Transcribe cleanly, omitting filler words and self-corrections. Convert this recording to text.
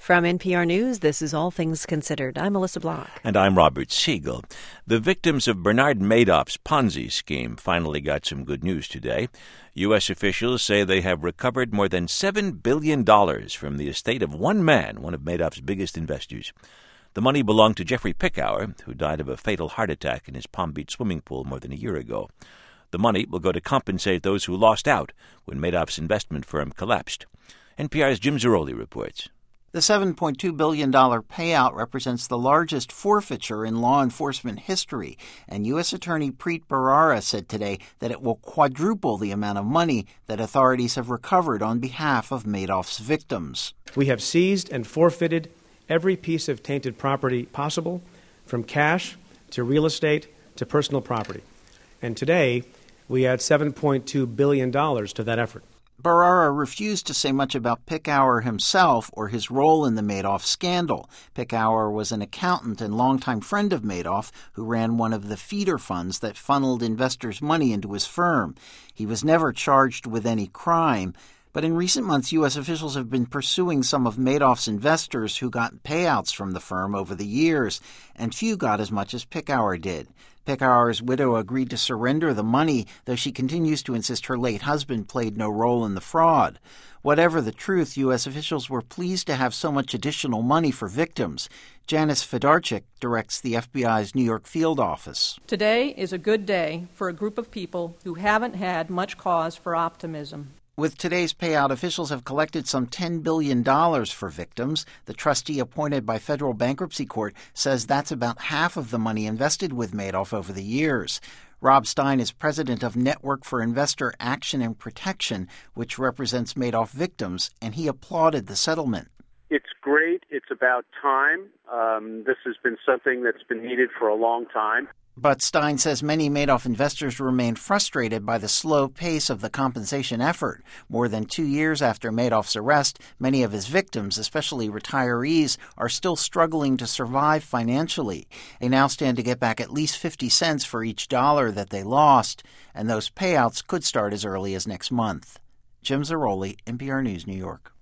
From NPR News, this is All Things Considered. I'm Melissa Block. And I'm Robert Siegel. The victims of Bernard Madoff's Ponzi scheme finally got some good news today. U.S. officials say they have recovered more than $7 billion from the estate of one man, one of Madoff's biggest investors. The money belonged to Jeffrey Pickauer, who died of a fatal heart attack in his Palm Beach swimming pool more than a year ago. The money will go to compensate those who lost out when Madoff's investment firm collapsed. NPR's Jim Zarroli reports. The $7.2 billion payout represents the largest forfeiture in law enforcement history, and U.S. Attorney Preet Bharara said today that it will quadruple the amount of money that authorities have recovered on behalf of Madoff's victims. We have seized and forfeited every piece of tainted property possible, from cash to real estate to personal property. And today, we add $7.2 billion to that effort. Bharara refused to say much about Pickauer himself or his role in the Madoff scandal. Pickauer was an accountant and longtime friend of Madoff who ran one of the feeder funds that funneled investors' money into his firm. He was never charged with any crime, but in recent months, U.S. officials have been pursuing some of Madoff's investors who got payouts from the firm over the years, and few got as much as Pickauer did. Pickauer's widow agreed to surrender the money, though she continues to insist her late husband played no role in the fraud. Whatever the truth, U.S. officials were pleased to have so much additional money for victims. Janice Fedarchik directs the FBI's New York field office. Today is a good day for a group of people who haven't had much cause for optimism. With today's payout, officials have collected some $10 billion for victims. The trustee appointed by federal bankruptcy court says that's about half of the money invested with Madoff over the years. Rob Stein is president of Network for Investor Action and Protection, which represents Madoff victims, and he applauded the settlement. It's great. It's about time. This has been something that's been needed for a long time. But Stein says many Madoff investors remain frustrated by the slow pace of the compensation effort. More than 2 years after Madoff's arrest, many of his victims, especially retirees, are still struggling to survive financially. They now stand to get back at least 50 cents for each dollar that they lost, and those payouts could start as early as next month. Jim Zarroli, NPR News, New York.